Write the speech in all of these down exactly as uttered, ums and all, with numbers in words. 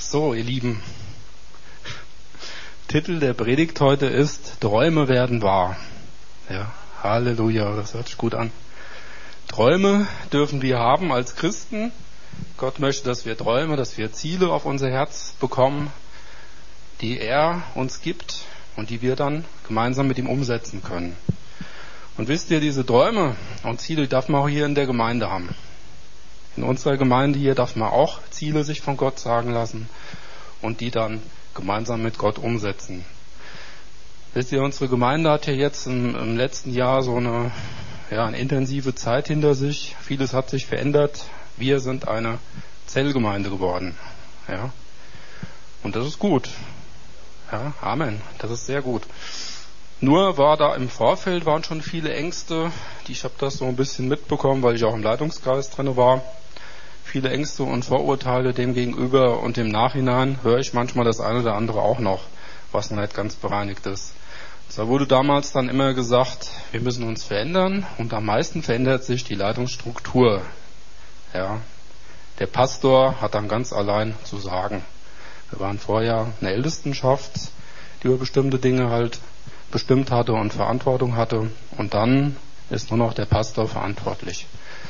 So, ihr Lieben, Titel der Predigt heute ist Träume werden wahr. Ja, Halleluja, das hört sich gut an. Träume dürfen wir haben als Christen. Gott möchte, dass wir Träume, dass wir Ziele auf unser Herz bekommen, die er uns gibt und die wir dann gemeinsam mit ihm umsetzen können. Und wisst ihr, diese Träume und Ziele darf man auch hier in der Gemeinde haben. In unserer Gemeinde hier darf man auch Ziele sich von Gott sagen lassen und die dann gemeinsam mit Gott umsetzen. Wisst ihr, unsere Gemeinde hat ja jetzt im, im letzten Jahr so eine, ja, eine intensive Zeit hinter sich. Vieles hat sich verändert. Wir sind eine Zellgemeinde geworden. Ja. Und das ist gut. Ja, Amen. Das ist sehr gut. Nur war da im Vorfeld waren schon viele Ängste. Die, ich habe das so ein bisschen mitbekommen, weil ich auch im Leitungskreis drin war. Viele Ängste und Vorurteile dem gegenüber, und im Nachhinein höre ich manchmal das eine oder andere auch noch, was noch nicht ganz bereinigt ist. Da wurde damals dann immer gesagt, wir müssen uns verändern, und am meisten verändert sich die Leitungsstruktur. Ja, der Pastor hat dann ganz allein zu sagen. Wir waren vorher eine Ältestenschaft, die über bestimmte Dinge halt bestimmt hatte und Verantwortung hatte, und dann ist nur noch der Pastor verantwortlich.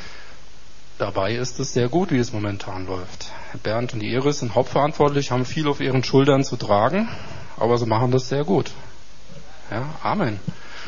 Dabei ist es sehr gut, wie es momentan läuft. Bernd und die Iris sind hauptverantwortlich, haben viel auf ihren Schultern zu tragen, aber sie machen das sehr gut. Ja, Amen.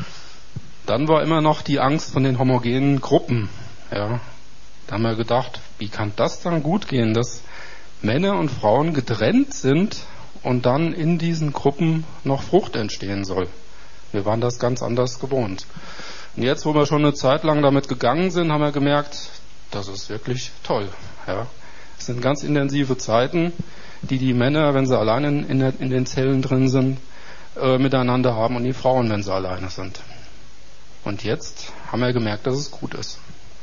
Dann war immer noch die Angst von den homogenen Gruppen. Ja, da haben wir gedacht, wie kann das dann gut gehen, dass Männer und Frauen getrennt sind und dann in diesen Gruppen noch Frucht entstehen soll. Wir waren das ganz anders gewohnt. Und jetzt, wo wir schon eine Zeit lang damit gegangen sind, haben wir gemerkt, das ist wirklich toll. Ja. Es sind ganz intensive Zeiten, die die Männer, wenn sie alleine in, in, in den Zellen drin sind, äh, miteinander haben, und die Frauen, wenn sie alleine sind. Und jetzt haben wir gemerkt, dass es gut ist.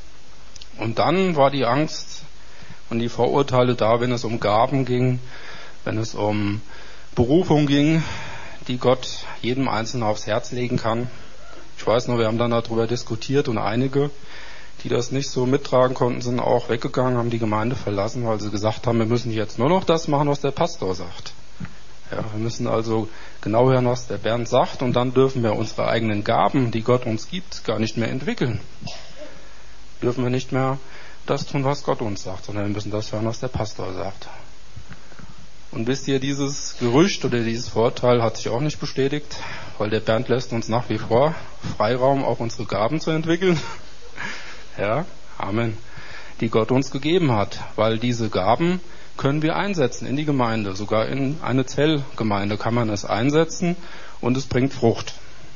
Und dann war die Angst und die Vorurteile da, wenn es um Gaben ging, wenn es um Berufung ging, die Gott jedem Einzelnen aufs Herz legen kann. Ich weiß noch, wir haben dann darüber diskutiert, und einige, die das nicht so mittragen konnten, sind auch weggegangen, haben die Gemeinde verlassen, weil sie gesagt haben, wir müssen jetzt nur noch das machen, was der Pastor sagt. Ja, wir müssen also genau hören, was der Bernd sagt, und dann dürfen wir unsere eigenen Gaben, die Gott uns gibt, gar nicht mehr entwickeln. Dürfen wir nicht mehr das tun, was Gott uns sagt, sondern wir müssen das hören, was der Pastor sagt. Und wisst ihr, dieses Gerücht oder dieses Vorteil hat sich auch nicht bestätigt, weil der Bernd lässt uns nach wie vor Freiraum, auch unsere Gaben zu entwickeln. Ja, Amen. Die Gott uns gegeben hat, weil diese Gaben können wir einsetzen in die Gemeinde. Sogar in eine Zellgemeinde kann man es einsetzen, und es bringt Frucht.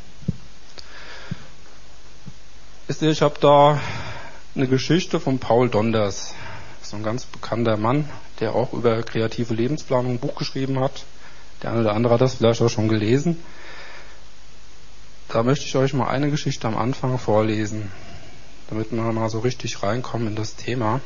Wisst ihr, ich habe da eine Geschichte von Paul Donders. Das ist ein ganz bekannter Mann, der auch über kreative Lebensplanung ein Buch geschrieben hat. Der eine oder andere hat das vielleicht auch schon gelesen. Da möchte ich euch mal eine Geschichte am Anfang vorlesen, damit wir mal so richtig reinkommen in das Thema.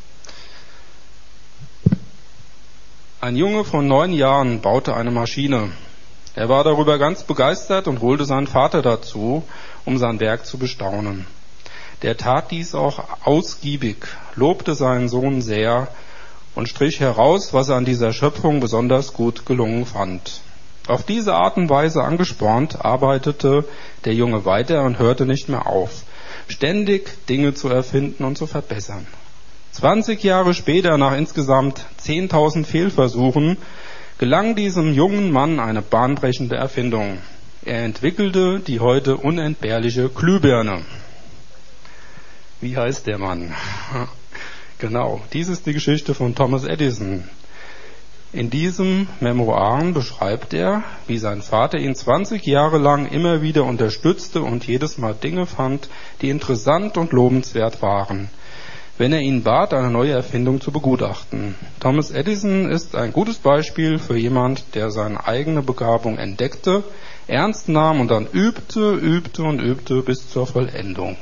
Ein Junge von neun Jahren baute eine Maschine. Er war darüber ganz begeistert und holte seinen Vater dazu, um sein Werk zu bestaunen. Der tat dies auch ausgiebig, lobte seinen Sohn sehr und strich heraus, was er an dieser Schöpfung besonders gut gelungen fand. Auf diese Art und Weise angespornt, arbeitete der Junge weiter und hörte nicht mehr auf, ständig Dinge zu erfinden und zu verbessern. Zwanzig Jahre später, nach insgesamt zehntausend Fehlversuchen, gelang diesem jungen Mann eine bahnbrechende Erfindung. Er entwickelte die heute unentbehrliche Glühbirne. Wie heißt der Mann? Genau, dies ist die Geschichte von Thomas Edison. In diesem Memoiren beschreibt er, wie sein Vater ihn zwanzig Jahre lang immer wieder unterstützte und jedes Mal Dinge fand, die interessant und lobenswert waren, wenn er ihn bat, eine neue Erfindung zu begutachten. Thomas Edison ist ein gutes Beispiel für jemand, der seine eigene Begabung entdeckte, ernst nahm und dann übte, übte und übte bis zur Vollendung.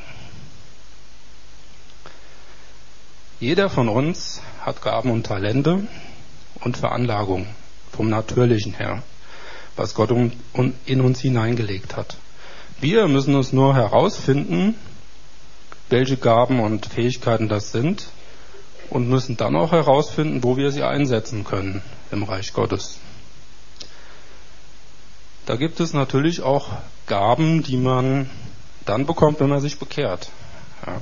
Jeder von uns hat Gaben und Talente und Veranlagung vom Natürlichen her, was Gott in uns hineingelegt hat. Wir müssen es nur herausfinden, welche Gaben und Fähigkeiten das sind, und müssen dann auch herausfinden, wo wir sie einsetzen können im Reich Gottes. Da gibt es natürlich auch Gaben, die man dann bekommt, wenn man sich bekehrt. Ja.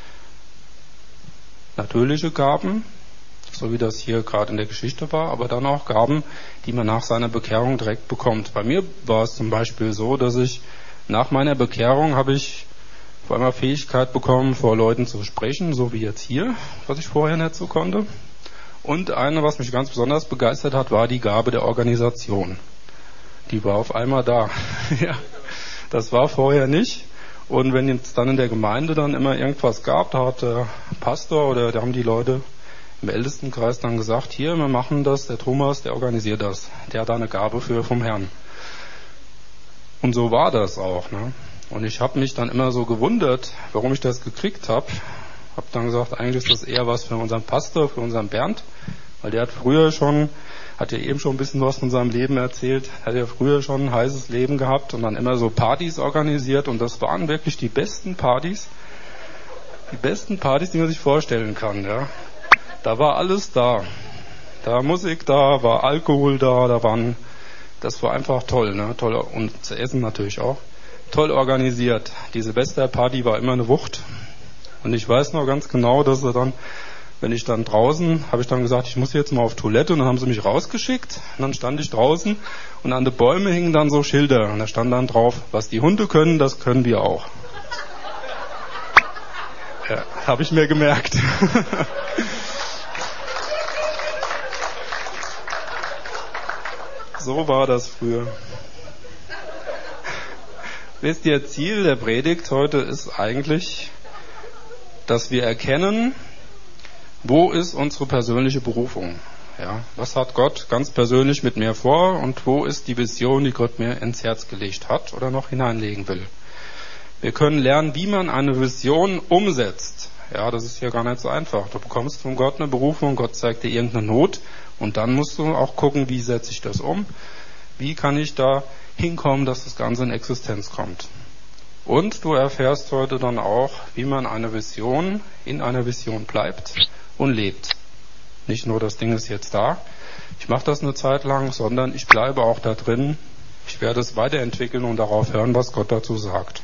Natürliche Gaben, so wie das hier gerade in der Geschichte war, aber dann auch Gaben, die man nach seiner Bekehrung direkt bekommt. Bei mir war es zum Beispiel so, dass ich nach meiner Bekehrung habe ich vor allem Fähigkeit bekommen, vor Leuten zu sprechen, so wie jetzt hier, was ich vorher nicht so konnte. Und eine, was mich ganz besonders begeistert hat, war die Gabe der Organisation. Die war auf einmal da. Ja, das war vorher nicht. Und wenn jetzt dann in der Gemeinde dann immer irgendwas gab, da hat der Pastor oder da haben die Leute im Ältestenkreis dann gesagt, hier, wir machen das, der Thomas, der organisiert das. Der hat da eine Gabe für vom Herrn. Und so war das auch. Ne? Und ich habe mich dann immer so gewundert, warum ich das gekriegt habe. Habe dann gesagt, eigentlich ist das eher was für unseren Pastor, für unseren Bernd, weil der hat früher schon, hat ja eben schon ein bisschen was von seinem Leben erzählt, hat ja früher schon ein heißes Leben gehabt und dann immer so Partys organisiert und das waren wirklich die besten Partys, die besten Partys, die man sich vorstellen kann. Ja. Da war alles da. Da war Musik da, war Alkohol da, da waren, das war einfach toll, ne? Toll und zu essen natürlich auch. Toll organisiert. Diese Silvesterparty war immer eine Wucht. Und ich weiß noch ganz genau, dass er dann, wenn ich dann draußen, habe ich dann gesagt, ich muss jetzt mal auf Toilette und dann haben sie mich rausgeschickt. Und dann stand ich draußen und an den Bäumen hingen dann so Schilder. Und da stand dann drauf, was die Hunde können, das können wir auch. Ja, habe ich mir gemerkt. So war das früher. Wisst ihr, Ziel der Predigt heute ist eigentlich, dass wir erkennen, wo ist unsere persönliche Berufung? Ja, was hat Gott ganz persönlich mit mir vor und wo ist die Vision, die Gott mir ins Herz gelegt hat oder noch hineinlegen will? Wir können lernen, wie man eine Vision umsetzt. Ja, das ist hier gar nicht so einfach. Du bekommst von Gott eine Berufung, Gott zeigt dir irgendeine Not und dann musst du auch gucken, wie setze ich das um? Wie kann ich da hinkommen, dass das Ganze in Existenz kommt? Und du erfährst heute dann auch, wie man eine Vision in einer Vision bleibt und lebt. Nicht nur das Ding ist jetzt da, ich mache das eine Zeit lang, sondern ich bleibe auch da drin. Ich werde es weiterentwickeln und darauf hören, was Gott dazu sagt.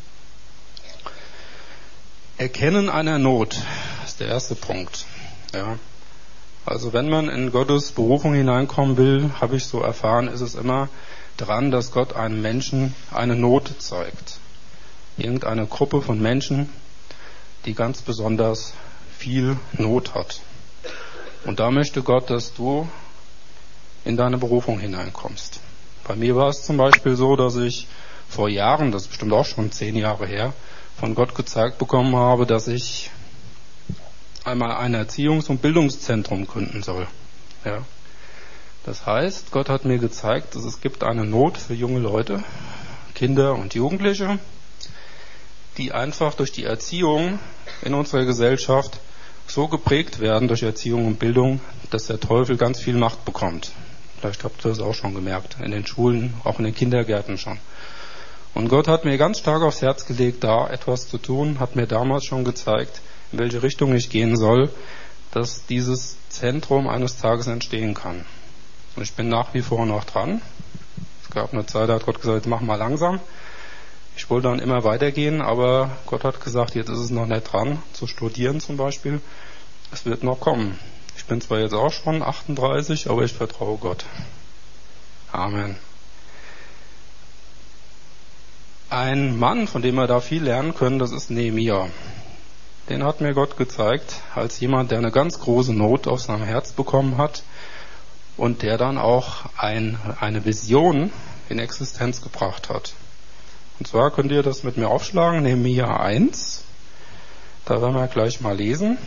Erkennen einer Not ist der erste Punkt. Ja. Also wenn man in Gottes Berufung hineinkommen will, habe ich so erfahren, ist es immer dran, dass Gott einem Menschen eine Not zeigt. Irgendeine Gruppe von Menschen, die ganz besonders viel Not hat. Und da möchte Gott, dass du in deine Berufung hineinkommst. Bei mir war es zum Beispiel so, dass ich vor Jahren, das ist bestimmt auch schon zehn Jahre her, von Gott gezeigt bekommen habe, dass ich einmal ein Erziehungs- und Bildungszentrum gründen soll. Ja. Das heißt, Gott hat mir gezeigt, dass es gibt eine Not für junge Leute, Kinder und Jugendliche, die einfach durch die Erziehung in unserer Gesellschaft so geprägt werden durch Erziehung und Bildung, dass der Teufel ganz viel Macht bekommt. Vielleicht habt ihr das auch schon gemerkt, in den Schulen, auch in den Kindergärten schon. Und Gott hat mir ganz stark aufs Herz gelegt, da etwas zu tun, hat mir damals schon gezeigt, in welche Richtung ich gehen soll, dass dieses Zentrum eines Tages entstehen kann. Und ich bin nach wie vor noch dran. Es gab eine Zeit, da hat Gott gesagt, mach mal langsam. Ich wollte dann immer weitergehen, aber Gott hat gesagt, jetzt ist es noch nicht dran, zu studieren zum Beispiel. Es wird noch kommen. Ich bin zwar jetzt auch schon achtunddreißig, aber ich vertraue Gott. Amen. Ein Mann, von dem wir da viel lernen können, das ist Nehemia. Den hat mir Gott gezeigt, als jemand, der eine ganz große Not auf seinem Herz bekommen hat und der dann auch ein, eine Vision in Existenz gebracht hat. Und zwar könnt ihr das mit mir aufschlagen, Nehemia eins. Da werden wir gleich mal lesen.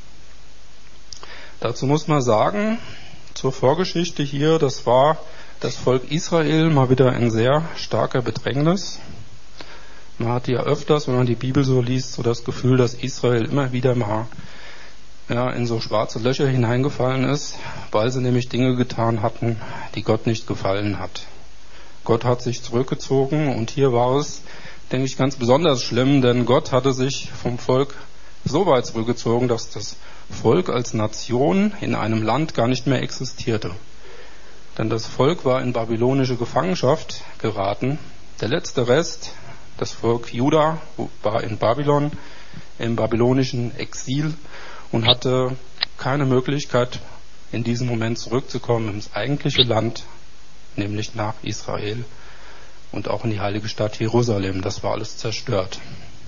Dazu muss man sagen, zur Vorgeschichte hier, das war das Volk Israel mal wieder in sehr starker Bedrängnis. Man hat ja öfters, wenn man die Bibel so liest, so das Gefühl, dass Israel immer wieder mal ja, in so schwarze Löcher hineingefallen ist, weil sie nämlich Dinge getan hatten, die Gott nicht gefallen hat. Gott hat sich zurückgezogen und hier war es, denke ich, ganz besonders schlimm, denn Gott hatte sich vom Volk so weit zurückgezogen, dass das Volk als Nation in einem Land gar nicht mehr existierte. Denn das Volk war in babylonische Gefangenschaft geraten. Der letzte Rest, das Volk Juda, war in Babylon, im babylonischen Exil und hatte keine Möglichkeit, in diesem Moment zurückzukommen ins eigentliche Land, nämlich nach Israel und auch in die heilige Stadt Jerusalem. Das war alles zerstört.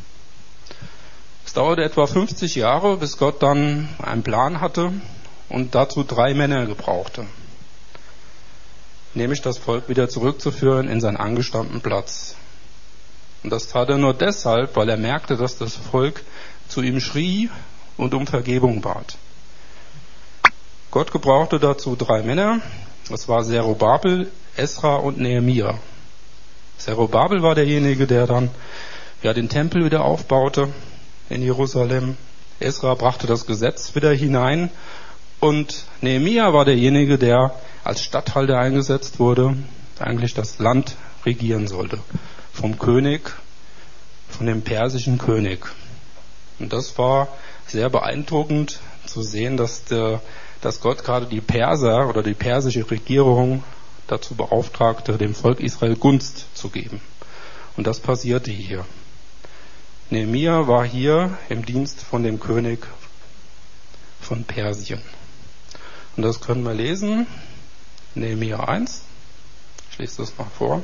Es dauerte etwa fünfzig Jahre, bis Gott dann einen Plan hatte und dazu drei Männer gebrauchte, nämlich das Volk wieder zurückzuführen in seinen angestammten Platz. Und das tat er nur deshalb, weil er merkte, dass das Volk zu ihm schrie und um Vergebung bat. Gott gebrauchte dazu drei Männer. Das war Zerubabel, Esra und Nehemia. Zerubabel war derjenige, der dann ja den Tempel wieder aufbaute in Jerusalem. Esra brachte das Gesetz wieder hinein und Nehemia war derjenige, der als Statthalter eingesetzt wurde, eigentlich das Land regieren sollte. Vom König, von dem persischen König. Und das war sehr beeindruckend zu sehen, dass, der, dass Gott gerade die Perser oder die persische Regierung dazu beauftragte, dem Volk Israel Gunst zu geben. Und das passierte hier. Nehemia war hier im Dienst von dem König von Persien. Und das können wir lesen. Nehemia eins. Ich lese das mal vor.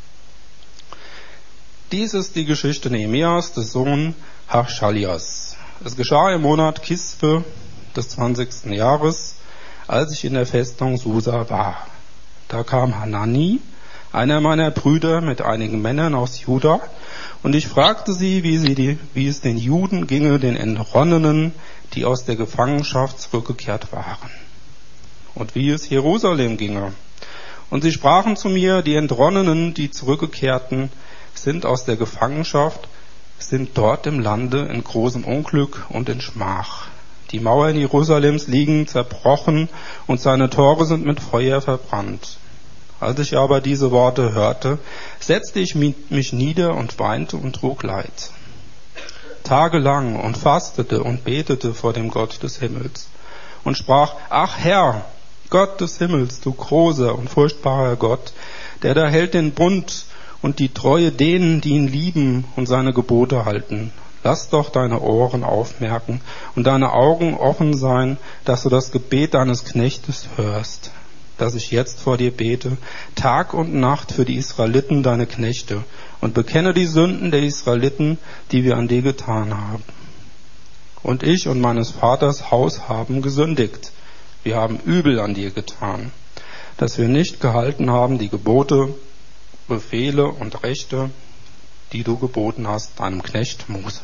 Dies ist die Geschichte Nehemias, des Sohns Hachalias. Es geschah im Monat Kislev des zwanzigsten Jahres, als ich in der Festung Susa war. Da kam Hanani, einer meiner Brüder, mit einigen Männern aus Juda, und ich fragte sie, wie, sie die, wie es den Juden ginge, den Entronnenen, die aus der Gefangenschaft zurückgekehrt waren, und wie es Jerusalem ginge. Und sie sprachen zu mir, die Entronnenen, die zurückgekehrten, sind aus der Gefangenschaft, sind dort im Lande in großem Unglück und in Schmach. Die Mauern Jerusalems liegen zerbrochen und seine Tore sind mit Feuer verbrannt. Als ich aber diese Worte hörte, setzte ich mich nieder und weinte und trug Leid. Tagelang und fastete und betete vor dem Gott des Himmels und sprach, ach Herr, Gott des Himmels, du großer und furchtbarer Gott, der da hält den Bund und die Treue denen, die ihn lieben und seine Gebote halten. Lass doch deine Ohren aufmerken und deine Augen offen sein, dass du das Gebet deines Knechtes hörst, dass ich jetzt vor dir bete, Tag und Nacht für die Israeliten, deine Knechte, und bekenne die Sünden der Israeliten, die wir an dir getan haben. Und ich und meines Vaters Haus haben gesündigt. Wir haben übel an dir getan, dass wir nicht gehalten haben die Gebote, Befehle und Rechte, die du geboten hast, deinem Knecht Mose.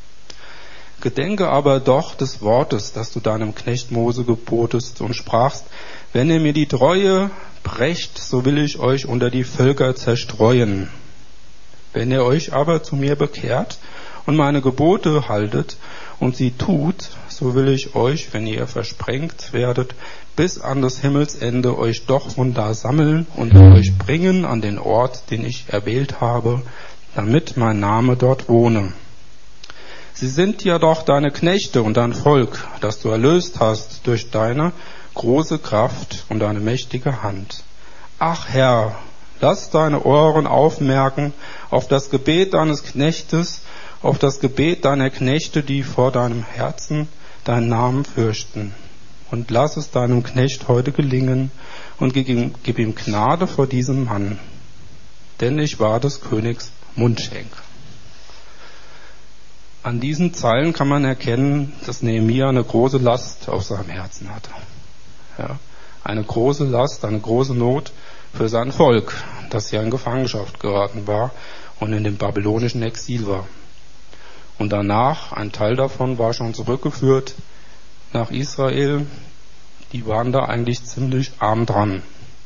Gedenke aber doch des Wortes, das du deinem Knecht Mose gebotest und sprachst, wenn ihr mir die Treue brecht, so will ich euch unter die Völker zerstreuen. Wenn ihr euch aber zu mir bekehrt und meine Gebote haltet und sie tut, so will ich euch, wenn ihr versprengt werdet, bis an das Himmelsende euch doch von da sammeln und euch bringen an den Ort, den ich erwählt habe, damit mein Name dort wohne. Sie sind ja doch deine Knechte und dein Volk, das du erlöst hast durch deine große Kraft und deine mächtige Hand. Ach Herr, lass deine Ohren aufmerken auf das Gebet deines Knechtes, auf das Gebet deiner Knechte, die vor deinem Herzen deinen Namen fürchten. Und lass es deinem Knecht heute gelingen und gib ihm, gib ihm Gnade vor diesem Mann. Denn ich war des Königs Mundschenk. An diesen Zeilen kann man erkennen, dass Nehemia eine große Last auf seinem Herzen hatte. Ja, eine große Last, eine große Not für sein Volk, das ja in Gefangenschaft geraten war und in dem babylonischen Exil war. Und danach, ein Teil davon war schon zurückgeführt nach Israel. Die waren da eigentlich ziemlich arm dran.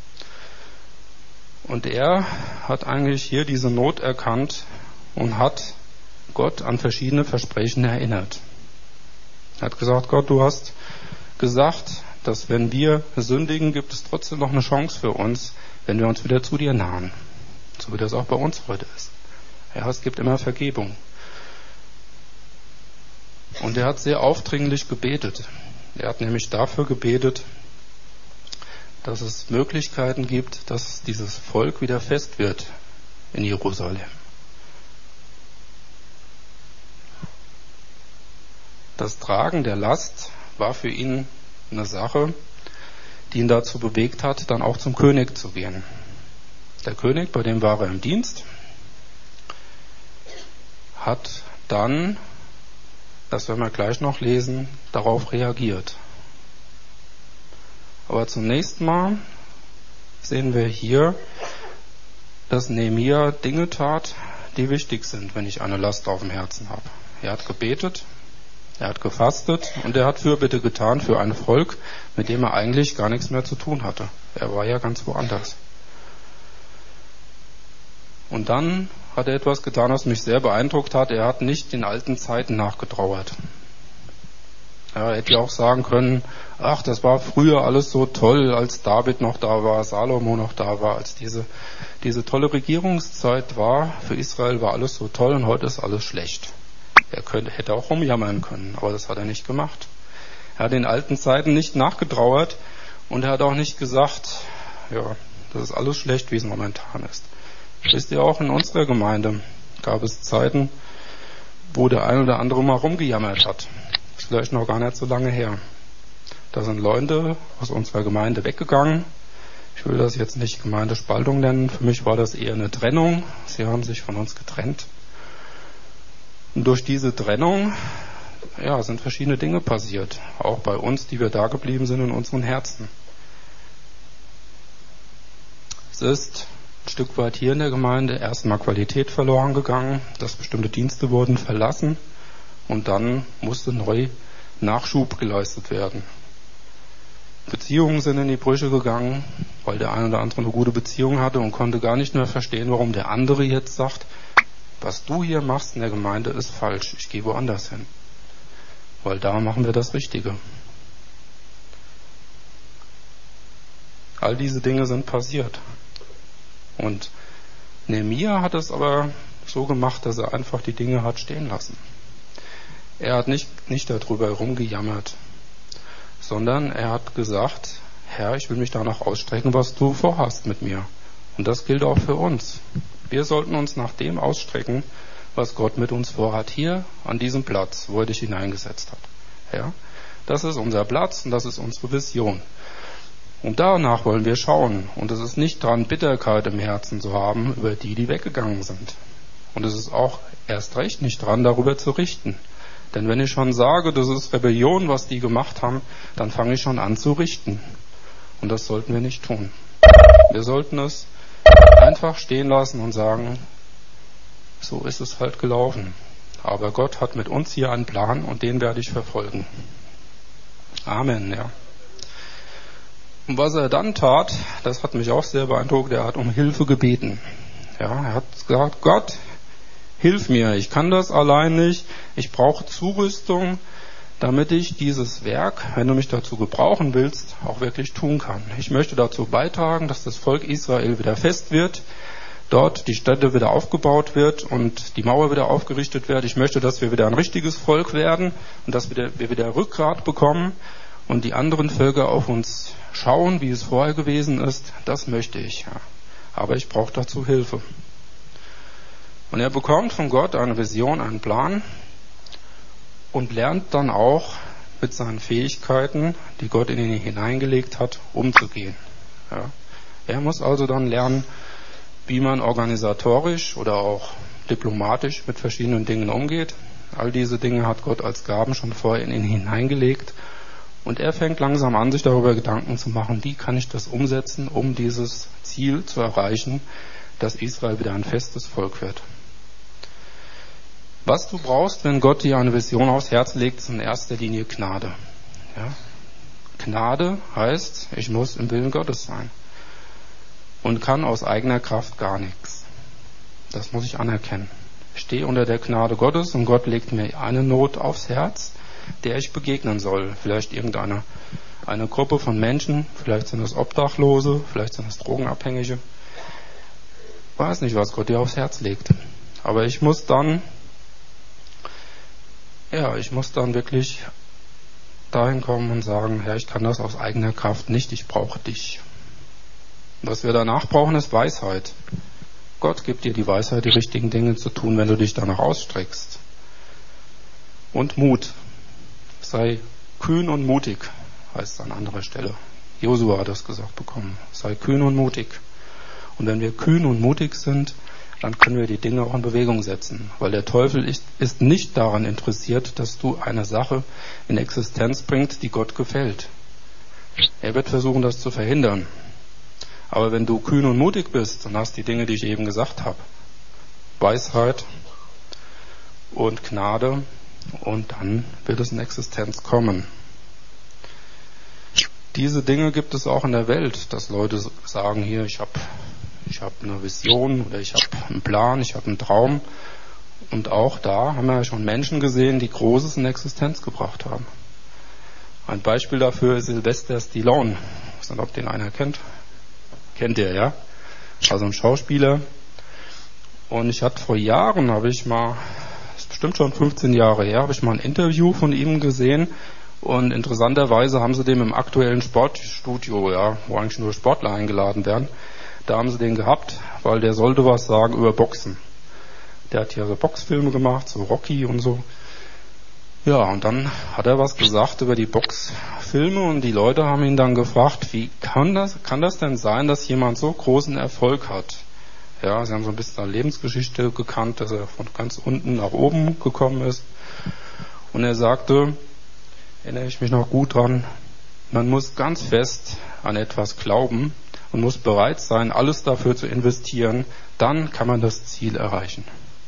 Und er hat eigentlich hier diese Not erkannt und hat Gott an verschiedene Versprechen erinnert. Er hat gesagt, Gott, du hast gesagt, dass wenn wir sündigen, gibt es trotzdem noch eine Chance für uns, wenn wir uns wieder zu dir nahen. So wie das auch bei uns heute ist. Ja, es gibt immer Vergebung. Und er hat sehr aufdringlich gebetet. Er hat nämlich dafür gebetet, dass es Möglichkeiten gibt, dass dieses Volk wieder fest wird in Jerusalem. Das Tragen der Last war für ihn eine Sache, die ihn dazu bewegt hat, dann auch zum König zu gehen. Der König, bei dem war er im Dienst, hat dann, das werden wir gleich noch lesen, darauf reagiert. Aber zunächst mal sehen wir hier, dass Nehemia Dinge tat, die wichtig sind, wenn ich eine Last auf dem Herzen habe. Er hat gebetet, er hat gefastet und er hat Fürbitte getan für ein Volk, mit dem er eigentlich gar nichts mehr zu tun hatte. Er war ja ganz woanders. Und dann hat er etwas getan, was mich sehr beeindruckt hat. Er hat nicht den alten Zeiten nachgetrauert. Er hätte ja auch sagen können, ach, das war früher alles so toll, als David noch da war, Salomo noch da war, als diese, diese tolle Regierungszeit war. Für Israel war alles so toll und heute ist alles schlecht. Er könnte, hätte auch rumjammern können, aber das hat er nicht gemacht. Er hat den alten Zeiten nicht nachgetrauert und er hat auch nicht gesagt, ja, das ist alles schlecht, wie es momentan ist. Wisst ihr, auch in unserer Gemeinde gab es Zeiten, wo der ein oder andere mal rumgejammert hat. Das ist vielleicht noch gar nicht so lange her. Da sind Leute aus unserer Gemeinde weggegangen. Ich will das jetzt nicht Gemeindespaltung nennen. Für mich war das eher eine Trennung. Sie haben sich von uns getrennt. Und durch diese Trennung, ja, sind verschiedene Dinge passiert. Auch bei uns, die wir da geblieben sind in unseren Herzen. Es ist ein Stück weit hier in der Gemeinde erstmal Qualität verloren gegangen, dass bestimmte Dienste wurden verlassen und dann musste neu Nachschub geleistet werden. Beziehungen sind in die Brüche gegangen, weil der eine oder andere eine gute Beziehung hatte und konnte gar nicht mehr verstehen, warum der andere jetzt sagt, was du hier machst in der Gemeinde ist falsch, ich gehe woanders hin. Weil da machen wir das Richtige. All diese Dinge sind passiert. Und Nehemia hat es aber so gemacht, dass er einfach die Dinge hat stehen lassen. Er hat nicht, nicht darüber herumgejammert, sondern er hat gesagt, Herr, ich will mich danach ausstrecken, was du vorhast mit mir. Und das gilt auch für uns. Wir sollten uns nach dem ausstrecken, was Gott mit uns vorhat, hier an diesem Platz, wo er dich hineingesetzt hat. Ja, das ist unser Platz und das ist unsere Vision. Und danach wollen wir schauen. Und es ist nicht dran, Bitterkeit im Herzen zu haben über die, die weggegangen sind. Und es ist auch erst recht nicht dran, darüber zu richten. Denn wenn ich schon sage, das ist Rebellion, was die gemacht haben, dann fange ich schon an zu richten. Und das sollten wir nicht tun. Wir sollten es einfach stehen lassen und sagen, so ist es halt gelaufen. Aber Gott hat mit uns hier einen Plan und den werde ich verfolgen. Amen, ja. Und was er dann tat, das hat mich auch sehr beeindruckt, er hat um Hilfe gebeten. Ja, er hat gesagt, Gott, hilf mir, ich kann das allein nicht, ich brauche Zurüstung, damit ich dieses Werk, wenn du mich dazu gebrauchen willst, auch wirklich tun kann. Ich möchte dazu beitragen, dass das Volk Israel wieder fest wird, dort die Städte wieder aufgebaut wird und die Mauer wieder aufgerichtet wird. Ich möchte, dass wir wieder ein richtiges Volk werden und dass wir wieder Rückgrat bekommen und die anderen Völker auf uns schauen, wie es vorher gewesen ist. Das möchte ich. Ja. Aber ich brauche dazu Hilfe. Und er bekommt von Gott eine Vision, einen Plan und lernt dann auch mit seinen Fähigkeiten, die Gott in ihn hineingelegt hat, umzugehen. Ja. Er muss also dann lernen, wie man organisatorisch oder auch diplomatisch mit verschiedenen Dingen umgeht. All diese Dinge hat Gott als Gaben schon vorher in ihn hineingelegt. Und er fängt langsam an, sich darüber Gedanken zu machen, wie kann ich das umsetzen, um dieses Ziel zu erreichen, dass Israel wieder ein festes Volk wird. Was du brauchst, wenn Gott dir eine Vision aufs Herz legt, ist in erster Linie Gnade. Ja? Gnade heißt, ich muss im Willen Gottes sein und kann aus eigener Kraft gar nichts. Das muss ich anerkennen. Ich stehe unter der Gnade Gottes und Gott legt mir eine Not aufs Herz, der ich begegnen soll. Vielleicht irgendeine eine Gruppe von Menschen, vielleicht sind es Obdachlose, vielleicht sind es Drogenabhängige. Ich weiß nicht, was Gott dir aufs Herz legt. Aber ich muss dann Ja, ich muss dann wirklich dahin kommen und sagen, Herr, ich kann das aus eigener Kraft nicht, ich brauche dich. Was wir danach brauchen, ist Weisheit. Gott gibt dir die Weisheit, die richtigen Dinge zu tun, wenn du dich danach ausstreckst. Und Mut. Sei kühn und mutig, heißt es an anderer Stelle. Josua hat das gesagt bekommen. Sei kühn und mutig. Und wenn wir kühn und mutig sind, dann können wir die Dinge auch in Bewegung setzen. Weil der Teufel ist, ist nicht daran interessiert, dass du eine Sache in Existenz bringst, die Gott gefällt. Er wird versuchen, das zu verhindern. Aber wenn du kühn und mutig bist und hast die Dinge, die ich eben gesagt habe, Weisheit und Gnade, und dann wird es in Existenz kommen. Diese Dinge gibt es auch in der Welt, dass Leute sagen, hier, ich habe ich hab eine Vision oder ich habe einen Plan, ich habe einen Traum. Und auch da haben wir ja schon Menschen gesehen, die Großes in Existenz gebracht haben. Ein Beispiel dafür ist Sylvester Stallone. Ich weiß nicht, ob den einer kennt. Kennt ihr, ja? Also ein Schauspieler. Und ich hatte vor Jahren, habe ich mal, das ist bestimmt schon fünfzehn Jahre her, habe ich mal ein Interview von ihm gesehen. Und interessanterweise haben sie den im aktuellen Sportstudio, ja, wo eigentlich nur Sportler eingeladen werden, da haben sie den gehabt, weil der sollte was sagen über Boxen. Der hat ja so Boxfilme gemacht, so Rocky und so. Ja, und dann hat er was gesagt über die Boxfilme und die Leute haben ihn dann gefragt, wie kann das, kann das denn sein, dass jemand so großen Erfolg hat? Ja, sie haben so ein bisschen seine Lebensgeschichte gekannt, dass er von ganz unten nach oben gekommen ist. Und er sagte, erinnere ich mich noch gut dran, man muss ganz fest an etwas glauben und muss bereit sein, alles dafür zu investieren, dann kann man das Ziel erreichen.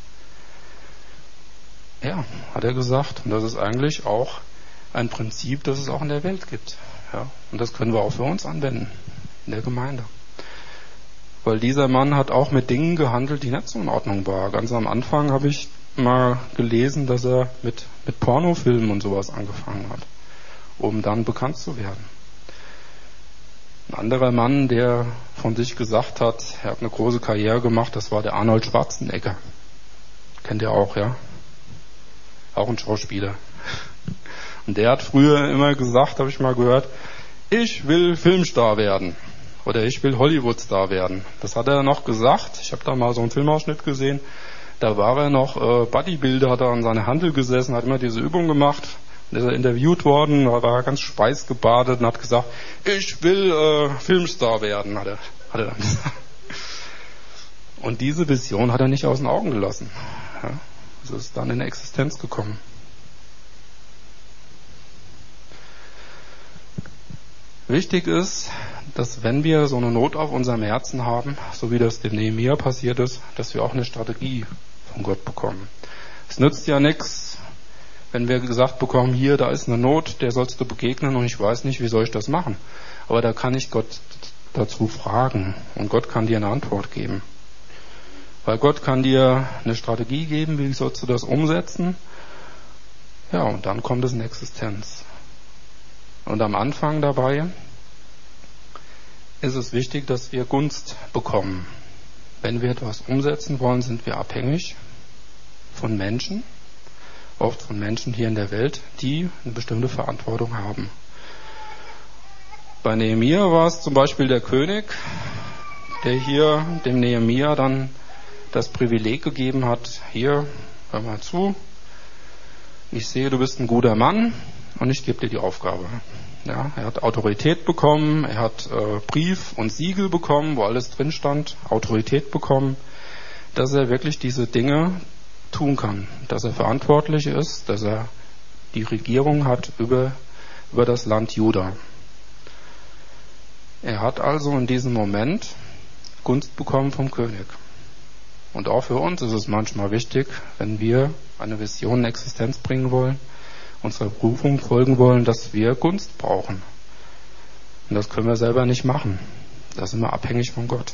Ja, hat er gesagt, und das ist eigentlich auch ein Prinzip, das es auch in der Welt gibt. Ja, und das können wir auch für uns anwenden, in der Gemeinde. Weil dieser Mann hat auch mit Dingen gehandelt, die nicht so in Ordnung waren. Ganz am Anfang habe ich mal gelesen, dass er mit, mit Pornofilmen und sowas angefangen hat, um dann bekannt zu werden. Ein anderer Mann, der von sich gesagt hat, er hat eine große Karriere gemacht, das war der Arnold Schwarzenegger. Kennt ihr auch, ja? Auch ein Schauspieler. Und der hat früher immer gesagt, habe ich mal gehört, ich will Filmstar werden. Oder ich will Hollywood-Star werden. Das hat er noch gesagt. Ich habe da mal so einen Filmausschnitt gesehen. Da war er noch äh, Bodybuilder, hat er an seiner Handel gesessen, hat immer diese Übung gemacht. Und ist er interviewt worden, da war er ganz schweißgebadet und hat gesagt, ich will äh, Filmstar werden, hat er, hat er dann gesagt. Und diese Vision hat er nicht aus den Augen gelassen. Ja, also ist dann in Existenz gekommen. Wichtig ist, dass wenn wir so eine Not auf unserem Herzen haben, so wie das dem Nehemia passiert ist, dass wir auch eine Strategie von Gott bekommen. Es nützt ja nichts, wenn wir gesagt bekommen, hier, da ist eine Not, der sollst du begegnen und ich weiß nicht, wie soll ich das machen. Aber da kann ich Gott dazu fragen und Gott kann dir eine Antwort geben. Weil Gott kann dir eine Strategie geben, wie sollst du das umsetzen? Ja, und dann kommt es in Existenz. Und am Anfang dabei ist es wichtig, dass wir Gunst bekommen. Wenn wir etwas umsetzen wollen, sind wir abhängig von Menschen, oft von Menschen hier in der Welt, die eine bestimmte Verantwortung haben. Bei Nehemia war es zum Beispiel der König, der hier dem Nehemia dann das Privileg gegeben hat, hier, hör mal zu, ich sehe, du bist ein guter Mann und ich gebe dir die Aufgabe. Ja, er hat Autorität bekommen, er hat äh, Brief und Siegel bekommen, wo alles drin stand, Autorität bekommen, dass er wirklich diese Dinge tun kann, dass er verantwortlich ist, dass er die Regierung hat über, über das Land Juda. Er hat also in diesem Moment Gunst bekommen vom König. Und auch für uns ist es manchmal wichtig, wenn wir eine Vision in Existenz bringen wollen, unserer Berufung folgen wollen, dass wir Gunst brauchen. Und das können wir selber nicht machen. Da sind wir abhängig von Gott.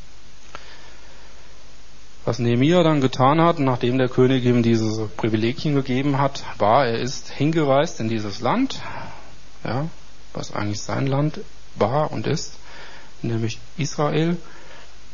Was Nehemia dann getan hat, nachdem der König ihm diese Privilegien gegeben hat, war, er ist hingereist in dieses Land, ja, was eigentlich sein Land war und ist, nämlich Israel,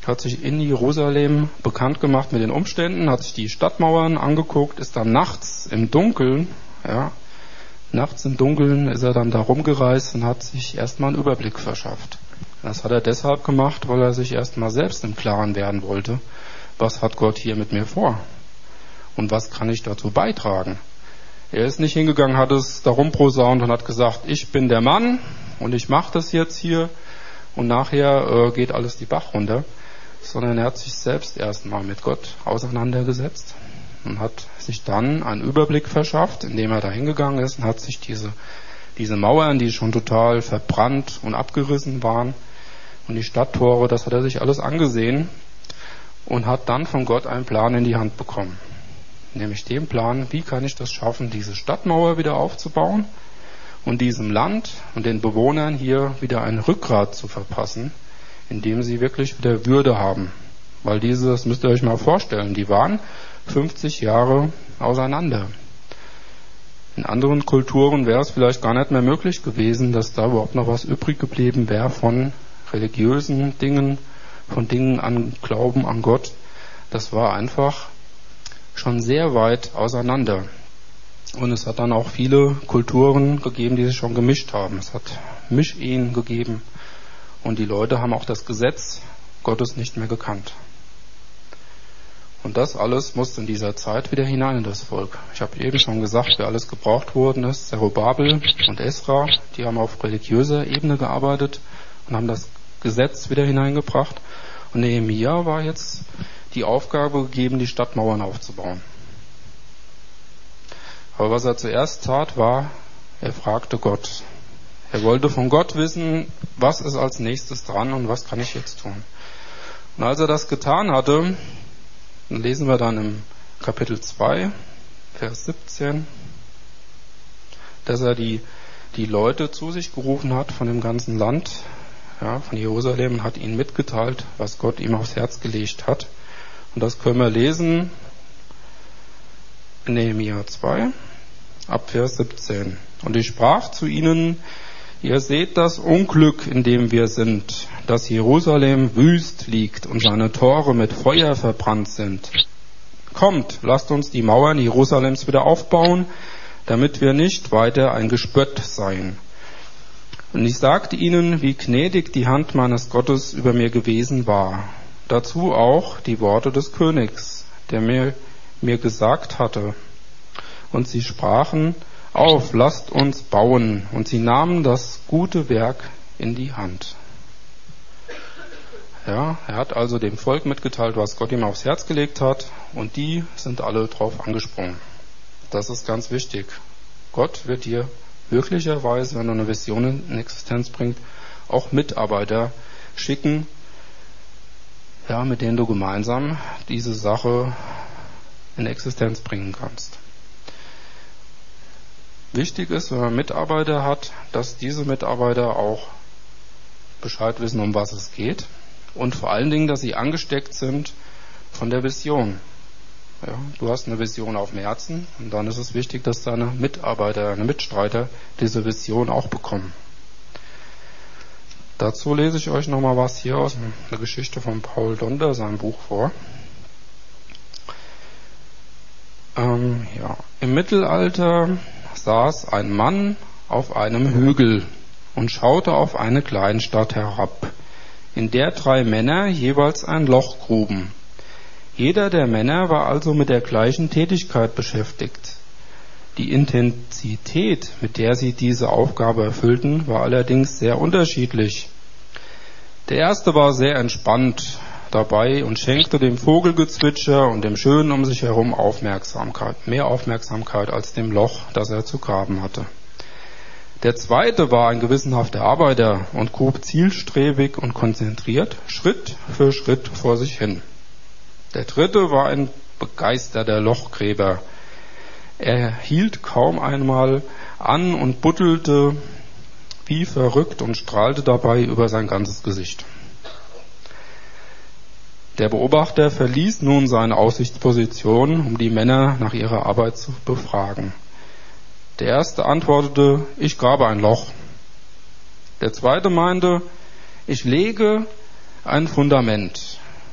hat sich in Jerusalem bekannt gemacht mit den Umständen, hat sich die Stadtmauern angeguckt, ist dann nachts im Dunkeln, ja, nachts im Dunkeln ist er dann da rumgereist und hat sich erstmal einen Überblick verschafft. Das hat er deshalb gemacht, weil er sich erstmal selbst im Klaren werden wollte, was hat Gott hier mit mir vor und was kann ich dazu beitragen. Er ist nicht hingegangen, hat es darum prosaunt und hat gesagt, ich bin der Mann und ich mache das jetzt hier und nachher äh, geht alles die Bach runter, sondern er hat sich selbst erstmal mit Gott auseinandergesetzt und hat sich dann einen Überblick verschafft, indem er da hingegangen ist und hat sich diese, diese Mauern, die schon total verbrannt und abgerissen waren und die Stadttore, das hat er sich alles angesehen und hat dann von Gott einen Plan in die Hand bekommen. Nämlich den Plan, wie kann ich das schaffen, diese Stadtmauer wieder aufzubauen und diesem Land und den Bewohnern hier wieder ein Rückgrat zu verpassen, indem sie wirklich wieder Würde haben. Weil diese, das müsst ihr euch mal vorstellen, die waren fünfzig Jahre auseinander. In anderen Kulturen wäre es vielleicht gar nicht mehr möglich gewesen, dass da überhaupt noch was übrig geblieben wäre von religiösen Dingen, von Dingen an Glauben an Gott. Das war einfach schon sehr weit auseinander. Und es hat dann auch viele Kulturen gegeben, die sich schon gemischt haben. Es hat Mischehen gegeben. Und die Leute haben auch das Gesetz Gottes nicht mehr gekannt. Und das alles musste in dieser Zeit wieder hinein in das Volk. Ich habe eben schon gesagt, wer alles gebraucht worden ist, Zerubabel und Esra, die haben auf religiöser Ebene gearbeitet und haben das Gesetz wieder hineingebracht. Und Nehemia war jetzt die Aufgabe gegeben, die Stadtmauern aufzubauen. Aber was er zuerst tat, war, er fragte Gott. Er wollte von Gott wissen, was ist als nächstes dran und was kann ich jetzt tun. Und als er das getan hatte, dann lesen wir dann im Kapitel zwei, Vers siebzehn, dass er die, die Leute zu sich gerufen hat von dem ganzen Land, ja, von Jerusalem, und hat ihnen mitgeteilt, was Gott ihm aufs Herz gelegt hat. Und das können wir lesen in Nehemia zwei, ab Vers siebzehn. Und ich sprach zu ihnen, ihr seht das Unglück, in dem wir sind, dass Jerusalem wüst liegt und seine Tore mit Feuer verbrannt sind. Kommt, lasst uns die Mauern Jerusalems wieder aufbauen, damit wir nicht weiter ein Gespött seien. Und ich sagte ihnen, wie gnädig die Hand meines Gottes über mir gewesen war. Dazu auch die Worte des Königs, der mir, mir gesagt hatte. Und sie sprachen, auf, lasst uns bauen. Und sie nahmen das gute Werk in die Hand. Ja, er hat also dem Volk mitgeteilt, was Gott ihm aufs Herz gelegt hat. Und die sind alle drauf angesprungen. Das ist ganz wichtig. Gott wird dir wirklicherweise, wenn du eine Vision in Existenz bringst, auch Mitarbeiter schicken, ja, mit denen du gemeinsam diese Sache in Existenz bringen kannst. Wichtig ist, wenn man Mitarbeiter hat, dass diese Mitarbeiter auch Bescheid wissen, um was es geht und vor allen Dingen, dass sie angesteckt sind von der Vision. Ja, du hast eine Vision auf dem Herzen und dann ist es wichtig, dass deine Mitarbeiter, deine Mitstreiter diese Vision auch bekommen. Dazu lese ich euch nochmal was hier aus einer Geschichte von Paul Donder, seinem Buch vor. Ähm, ja. Im Mittelalter saß ein Mann auf einem Hügel und schaute auf eine Kleinstadt herab, in der drei Männer jeweils ein Loch gruben. Jeder der Männer war also mit der gleichen Tätigkeit beschäftigt. Die Intensität, mit der sie diese Aufgabe erfüllten, war allerdings sehr unterschiedlich. Der erste war sehr entspannt dabei und schenkte dem Vogelgezwitscher und dem Schönen um sich herum Aufmerksamkeit, mehr Aufmerksamkeit als dem Loch, das er zu graben hatte. Der zweite war ein gewissenhafter Arbeiter und grub zielstrebig und konzentriert Schritt für Schritt vor sich hin. Der dritte war ein begeisterter Lochgräber. Er hielt kaum einmal an und buddelte wie verrückt und strahlte dabei über sein ganzes Gesicht. Der Beobachter verließ nun seine Aussichtsposition, um die Männer nach ihrer Arbeit zu befragen. Der erste antwortete, ich grabe ein Loch. Der zweite meinte, ich lege ein Fundament.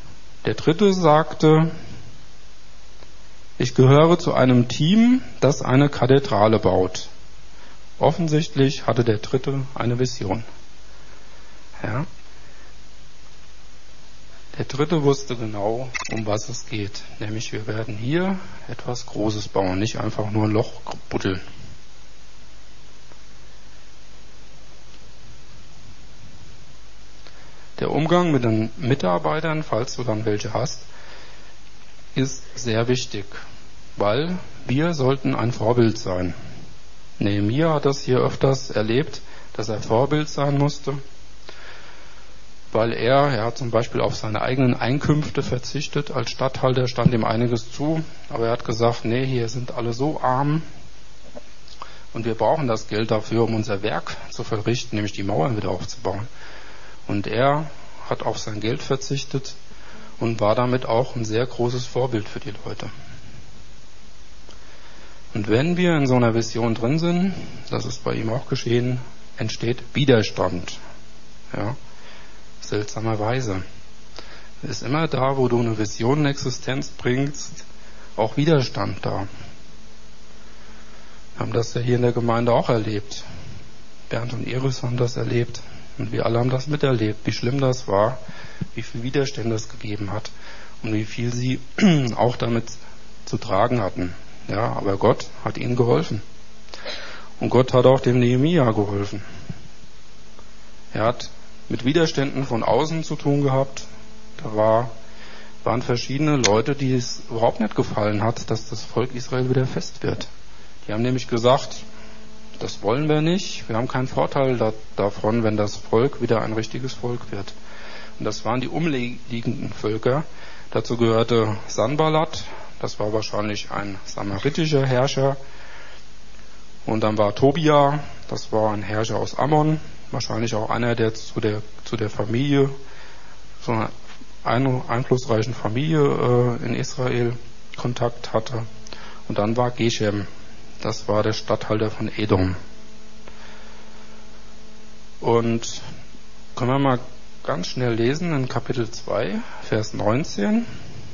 Der dritte sagte, ich gehöre zu einem Team, das eine Kathedrale baut. Offensichtlich hatte der dritte eine Vision. Ja. Der dritte wusste genau, um was es geht. Nämlich, wir werden hier etwas Großes bauen, nicht einfach nur ein Loch buddeln. Der Umgang mit den Mitarbeitern, falls du dann welche hast, ist sehr wichtig, weil wir sollten ein Vorbild sein. Nehemia hat das hier öfters erlebt, dass er Vorbild sein musste, weil er, er hat zum Beispiel auf seine eigenen Einkünfte verzichtet. Als Statthalter stand ihm einiges zu, aber er hat gesagt, nee, hier sind alle so arm und wir brauchen das Geld dafür, um unser Werk zu verrichten, nämlich die Mauern wieder aufzubauen. Und er hat auf sein Geld verzichtet und war damit auch ein sehr großes Vorbild für die Leute. Und wenn wir in so einer Vision drin sind, das ist bei ihm auch geschehen, entsteht Widerstand. Ja, seltsamerweise. Ist immer da, wo du eine Vision in Existenz bringst, auch Widerstand da. Wir haben das ja hier in der Gemeinde auch erlebt. Bernd und Iris haben das erlebt. Und wir alle haben das miterlebt, wie schlimm das war, wie viel Widerstände es gegeben hat und wie viel sie auch damit zu tragen hatten. Ja, aber Gott hat ihnen geholfen. Und Gott hat auch dem Nehemia geholfen. Er hat mit Widerständen von außen zu tun gehabt. Da war, waren verschiedene Leute, die es überhaupt nicht gefallen hat, dass das Volk Israel wieder fest wird. Die haben nämlich gesagt, das wollen wir nicht. Wir haben keinen Vorteil da, davon, wenn das Volk wieder ein richtiges Volk wird. Und das waren die umliegenden Völker. Dazu gehörte Sanballat. Das war wahrscheinlich ein samaritischer Herrscher. Und dann war Tobia. Das war ein Herrscher aus Ammon. Wahrscheinlich auch einer, der zu der, zu der Familie, so einer ein, einflussreichen Familie äh, in Israel Kontakt hatte. Und dann war Geshem. Das war der Statthalter von Edom. Und können wir mal ganz schnell lesen in Kapitel zwei, Vers neunzehn.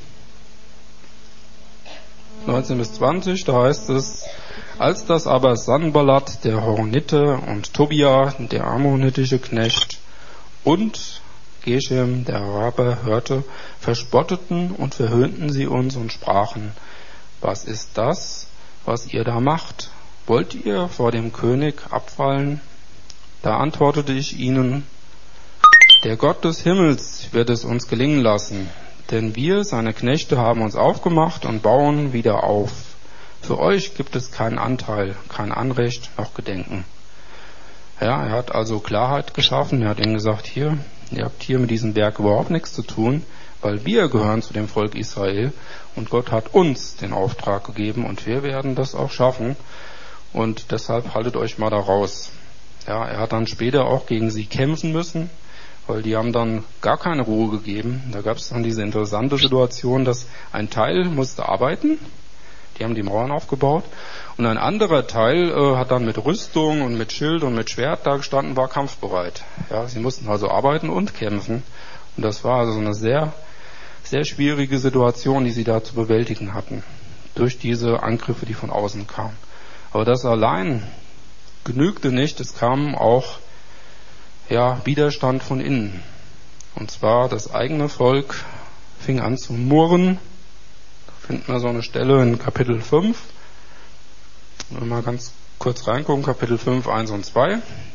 neunzehn bis zwanzig, da heißt es, als das aber Sanballat, der Horonite, und Tobia, der ammonitische Knecht, und Geshem, der Araber, hörte, verspotteten und verhöhnten sie uns und sprachen, was ist das, was ihr da macht? Wollt ihr vor dem König abfallen? Da antwortete ich ihnen, der Gott des Himmels wird es uns gelingen lassen, denn wir, seine Knechte, haben uns aufgemacht und bauen wieder auf. Für euch gibt es keinen Anteil, kein Anrecht, noch Gedenken. Ja, er hat also Klarheit geschaffen, er hat ihnen gesagt, hier, ihr habt hier mit diesem Werk überhaupt nichts zu tun, weil wir gehören zu dem Volk Israel und Gott hat uns den Auftrag gegeben und wir werden das auch schaffen und deshalb haltet euch mal da raus. Ja, er hat dann später auch gegen sie kämpfen müssen, weil die haben dann gar keine Ruhe gegeben. Da gab es dann diese interessante Situation, dass ein Teil musste arbeiten, die haben die Mauern aufgebaut und ein anderer Teil äh, hat dann mit Rüstung und mit Schild und mit Schwert da gestanden, war kampfbereit. Ja, sie mussten also arbeiten und kämpfen und das war also eine sehr sehr schwierige Situation, die sie da zu bewältigen hatten, durch diese Angriffe, die von außen kamen. Aber das allein genügte nicht, es kam auch ja, Widerstand von innen. Und zwar das eigene Volk fing an zu murren. Da finden wir so eine Stelle in Kapitel fünf. Wenn wir mal ganz kurz reingucken, Kapitel fünf, eins und zwei.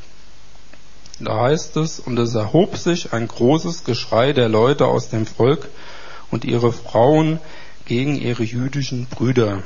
Da heißt es, und es erhob sich ein großes Geschrei der Leute aus dem Volk und ihre Frauen gegen ihre jüdischen Brüder.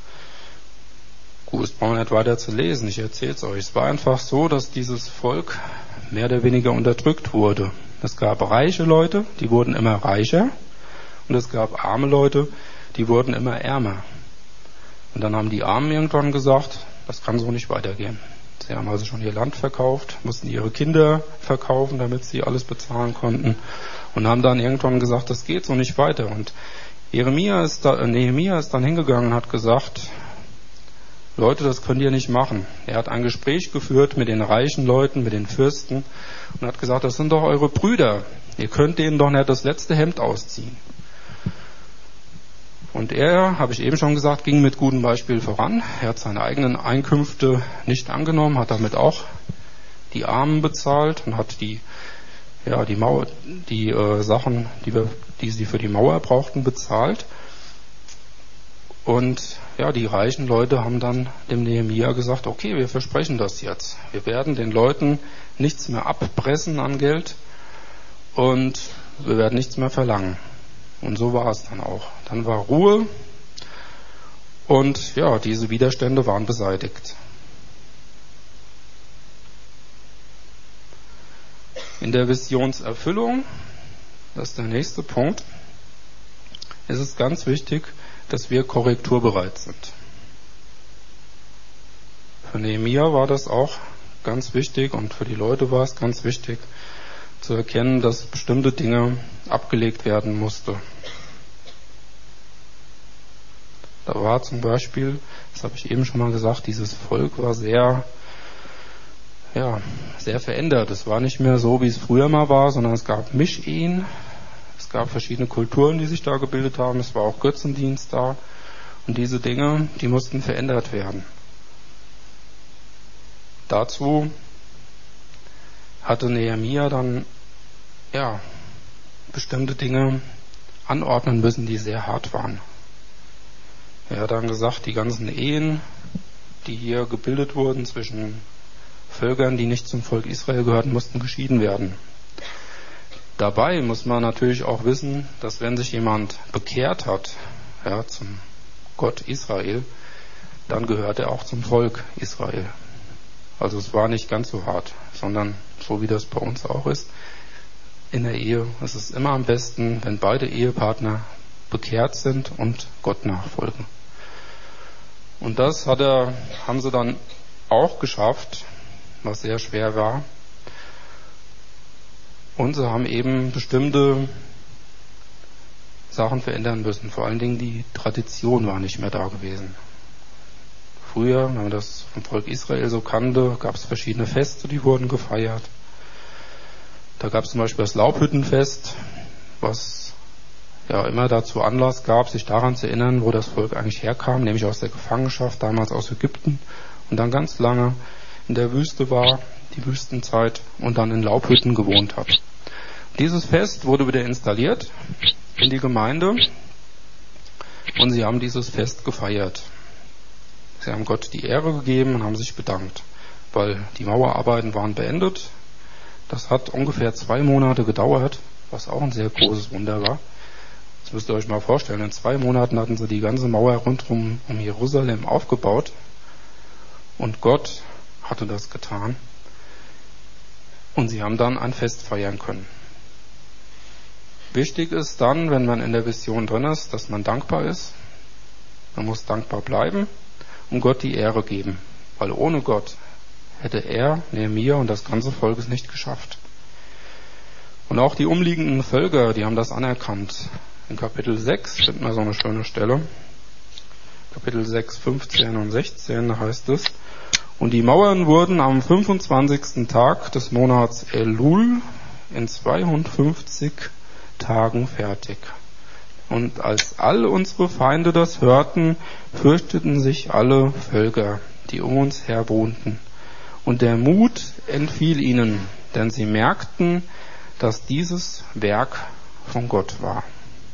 Gut, es brauchen wir nicht weiter zu lesen, ich erzähle es euch. Es war einfach so, dass dieses Volk mehr oder weniger unterdrückt wurde. Es gab reiche Leute, die wurden immer reicher und es gab arme Leute, die wurden immer ärmer. Und dann haben die Armen irgendwann gesagt, das kann so nicht weitergehen. Sie haben also schon ihr Land verkauft, mussten ihre Kinder verkaufen, damit sie alles bezahlen konnten und haben dann irgendwann gesagt, das geht so nicht weiter. Und Jeremia ist da, äh, Nehemia ist dann hingegangen und hat gesagt, Leute, das könnt ihr nicht machen. Er hat ein Gespräch geführt mit den reichen Leuten, mit den Fürsten und hat gesagt, das sind doch eure Brüder. Ihr könnt denen doch nicht das letzte Hemd ausziehen. Und er, habe ich eben schon gesagt, ging mit gutem Beispiel voran. Er hat seine eigenen Einkünfte nicht angenommen, hat damit auch die Armen bezahlt und hat die, ja, die Mauer, die äh, Sachen, die wir, die sie für die Mauer brauchten, bezahlt. Und ja, die reichen Leute haben dann dem Nehemia gesagt, okay, wir versprechen das jetzt. Wir werden den Leuten nichts mehr abpressen an Geld und wir werden nichts mehr verlangen. Und so war es dann auch. Dann war Ruhe und ja, diese Widerstände waren beseitigt. In der Visionserfüllung, das ist der nächste Punkt, ist es ganz wichtig, dass wir korrekturbereit sind. Für Nehemia war das auch ganz wichtig und für die Leute war es ganz wichtig zu erkennen, dass bestimmte Dinge abgelegt werden musste. Da war zum Beispiel, das habe ich eben schon mal gesagt, dieses Volk war sehr, ja, sehr verändert. Es war nicht mehr so, wie es früher mal war, sondern es gab Mischehen. Es gab verschiedene Kulturen, die sich da gebildet haben. Es war auch Götzendienst da. Und diese Dinge, die mussten verändert werden. Dazu hatte Nehemia dann, ja, bestimmte Dinge anordnen müssen, die sehr hart waren. Er hat dann gesagt, die ganzen Ehen, die hier gebildet wurden zwischen Völkern, die nicht zum Volk Israel gehörten, mussten geschieden werden. Dabei muss man natürlich auch wissen, dass wenn sich jemand bekehrt hat, ja, zum Gott Israel, dann gehört er auch zum Volk Israel. Also es war nicht ganz so hart, sondern so wie das bei uns auch ist. In der Ehe ist es immer am besten, wenn beide Ehepartner bekehrt sind und Gott nachfolgen. Und das hat er, haben sie dann auch geschafft, was sehr schwer war. Und sie haben eben bestimmte Sachen verändern müssen. Vor allen Dingen die Tradition war nicht mehr da gewesen. Früher, wenn man das vom Volk Israel so kannte, gab es verschiedene Feste, die wurden gefeiert. Da gab es zum Beispiel das Laubhüttenfest, was ja immer dazu Anlass gab, sich daran zu erinnern, wo das Volk eigentlich herkam, nämlich aus der Gefangenschaft, damals aus Ägypten, und dann ganz lange in der Wüste war, die Wüstenzeit, und dann in Laubhütten gewohnt hat. Dieses Fest wurde wieder installiert in die Gemeinde und sie haben dieses Fest gefeiert. Sie haben Gott die Ehre gegeben und haben sich bedankt, weil die Mauerarbeiten waren beendet. Das hat ungefähr zwei Monate gedauert, was auch ein sehr großes Wunder war. Das müsst ihr euch mal vorstellen. In zwei Monaten hatten sie die ganze Mauer rundherum um Jerusalem aufgebaut und Gott hatte das getan. Und sie haben dann ein Fest feiern können. Wichtig ist dann, wenn man in der Vision drin ist, dass man dankbar ist. Man muss dankbar bleiben und Gott die Ehre geben. Weil ohne Gott hätte er, Nehemia und das ganze Volk es nicht geschafft. Und auch die umliegenden Völker, die haben das anerkannt. In Kapitel sechs finden wir so eine schöne Stelle. Kapitel sechs, fünfzehn und sechzehn, da heißt es: Und die Mauern wurden am fünfundzwanzigsten Tag des Monats Elul in zweiundfünfzig Tagen fertig. Und als all unsere Feinde das hörten, fürchteten sich alle Völker, die um uns her wohnten. Und der Mut entfiel ihnen, denn sie merkten, dass dieses Werk von Gott war.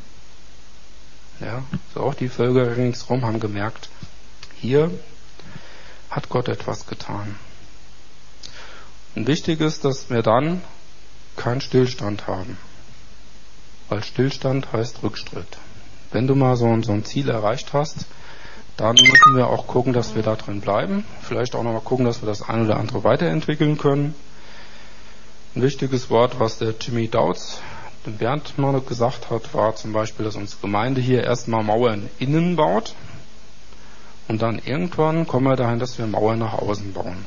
Ja, so auch die Völker ringsherum haben gemerkt, hier hat Gott etwas getan. Und wichtig ist, dass wir dann keinen Stillstand haben. Weil Stillstand heißt Rückschritt. Wenn du mal so ein, so ein Ziel erreicht hast, dann müssen wir auch gucken, dass wir da drin bleiben. Vielleicht auch nochmal gucken, dass wir das eine oder andere weiterentwickeln können. Ein wichtiges Wort, was der Jimmy Dauds, dem Bernd mal gesagt hat, war zum Beispiel, dass unsere Gemeinde hier erstmal Mauern innen baut. Und dann irgendwann kommen wir dahin, dass wir Mauern nach außen bauen.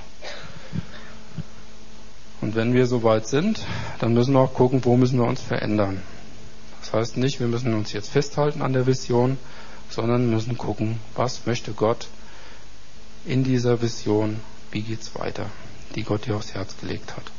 Und wenn wir so weit sind, dann müssen wir auch gucken, wo müssen wir uns verändern. Das heißt nicht, wir müssen uns jetzt festhalten an der Vision, sondern müssen gucken, was möchte Gott in dieser Vision, wie geht's weiter, die Gott dir aufs Herz gelegt hat.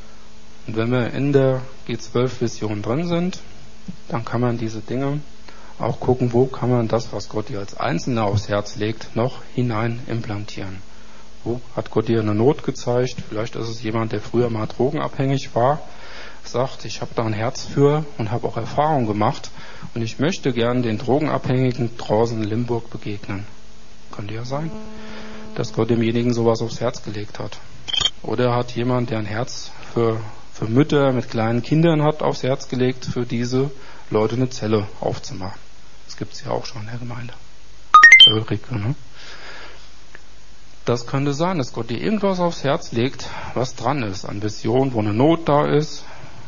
Und wenn wir in der G zwölf Vision drin sind, dann kann man diese Dinge auch gucken, wo kann man das, was Gott dir als Einzelner aufs Herz legt, noch hinein implantieren. Wo hat Gott dir eine Not gezeigt? Vielleicht ist es jemand, der früher mal drogenabhängig war, sagt, ich habe da ein Herz für und habe auch Erfahrung gemacht und ich möchte gern den Drogenabhängigen draußen in Limburg begegnen. Könnte ja sein, dass Gott demjenigen sowas aufs Herz gelegt hat. Oder hat jemand, der ein Herz für, für Mütter mit kleinen Kindern hat, aufs Herz gelegt, für diese Leute eine Zelle aufzumachen. Das gibt es ja auch schon in der Gemeinde. Ulrike, ne? Das könnte sein, dass Gott dir irgendwas aufs Herz legt, was dran ist, an Vision, wo eine Not da ist.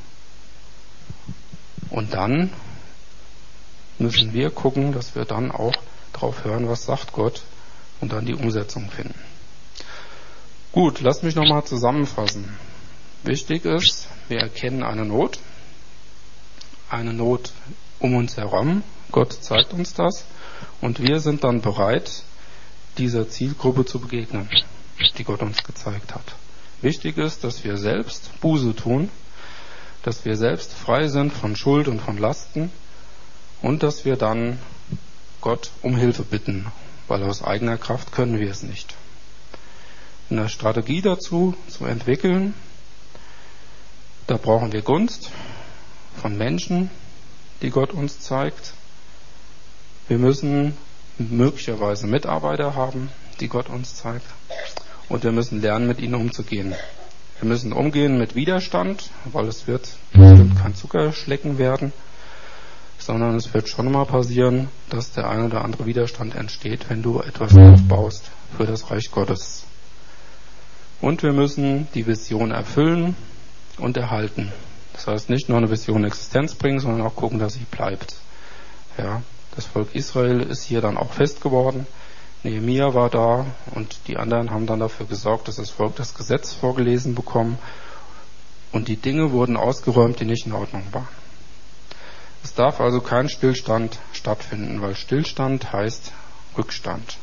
Und dann müssen wir gucken, dass wir dann auch drauf hören, was sagt Gott, und dann die Umsetzung finden. Gut, lasst mich nochmal zusammenfassen. Wichtig ist, wir erkennen eine Not, eine Not um uns herum. Gott zeigt uns das und wir sind dann bereit, dieser Zielgruppe zu begegnen, die Gott uns gezeigt hat. Wichtig ist, dass wir selbst Buße tun, dass wir selbst frei sind von Schuld und von Lasten und dass wir dann Gott um Hilfe bitten, weil aus eigener Kraft können wir es nicht. Eine Strategie dazu zu entwickeln, da brauchen wir Gunst von Menschen, die Gott uns zeigt. Wir müssen möglicherweise Mitarbeiter haben, die Gott uns zeigt. Und wir müssen lernen, mit ihnen umzugehen. Wir müssen umgehen mit Widerstand, weil es wird bestimmt kein Zuckerschlecken werden, sondern es wird schon mal passieren, dass der ein oder andere Widerstand entsteht, wenn du etwas aufbaust für das Reich Gottes. Und wir müssen die Vision erfüllen und erhalten. Das heißt, nicht nur eine Vision in Existenz bringen, sondern auch gucken, dass sie bleibt. Ja, das Volk Israel ist hier dann auch fest geworden. Nehemia war da und die anderen haben dann dafür gesorgt, dass das Volk das Gesetz vorgelesen bekommt und die Dinge wurden ausgeräumt, die nicht in Ordnung waren. Es darf also kein Stillstand stattfinden, weil Stillstand heißt Rückstand.